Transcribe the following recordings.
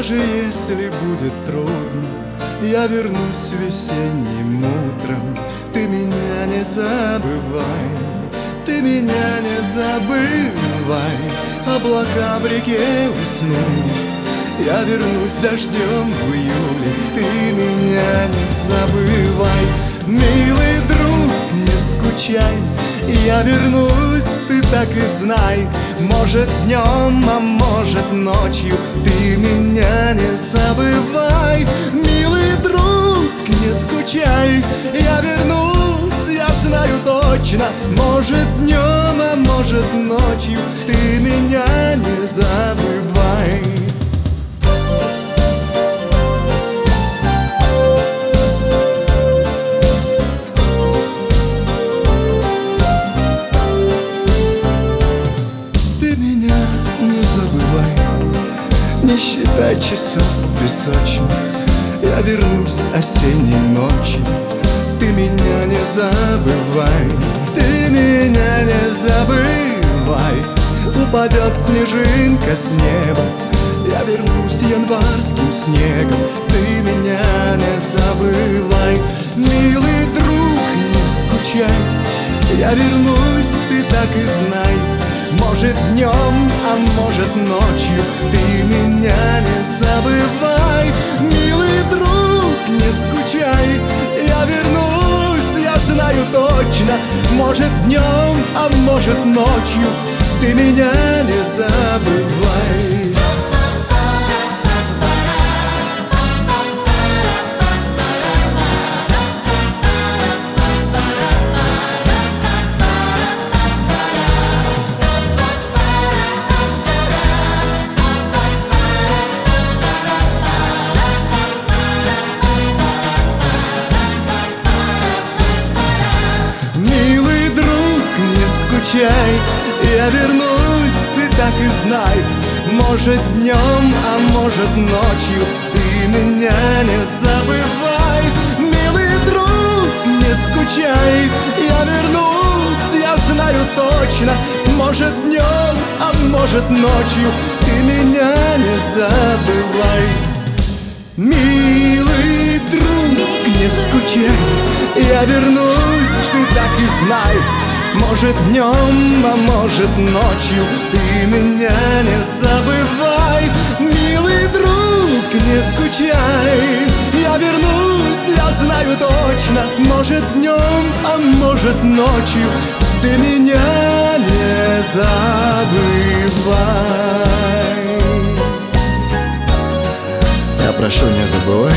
Даже если будет трудно, я вернусь весенним утром. Ты меня не забывай, ты меня не забывай. Облака в реке уснули, я вернусь дождем в июле. Ты меня не забывай, милый друг, не скучай. Я вернусь, ты так и знай. Может днем, а может ночью. Ты меня не забывай, милый друг, не скучай. Я вернусь, я знаю точно. Может днем, а может ночью. Ты меня не забывай. Не считай часов песочных, я вернусь осенней ночью. Ты меня не забывай, ты меня не забывай. Упадет снежинка с неба, я вернусь январским снегом. Ты меня не забывай, милый друг, не скучай. Я вернусь, ты так и знай. Может днем, а может ночью. Ты меня не забывай, милый друг, не скучай. Я вернусь, я знаю точно. Может днем, а может ночью. Ты меня не забывай. Я вернусь, ты так и знай. Может днем, а может ночью. Ты меня не забывай, милый друг, не скучай. Я вернусь, я знаю точно. Может днем, а может ночью. Ты меня не забывай, милый друг, не скучай. Я вернусь, ты так и знай. Может днем, а может ночью. Ты меня не забывай, милый друг, не скучай. Я вернусь, я знаю точно. Может днем, а может ночью. Ты меня не забывай. Я прошу, не забывай.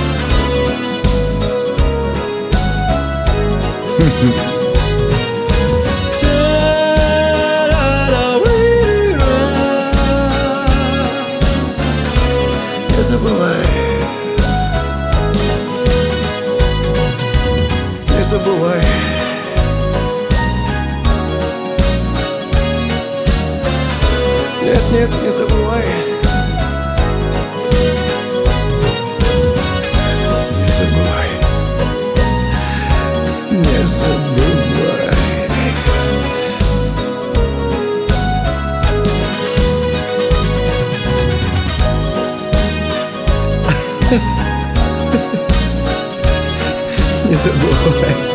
Не забывай, не забывай. Нет, нет, не забывай. Не забывай, не забывай. Не забывай.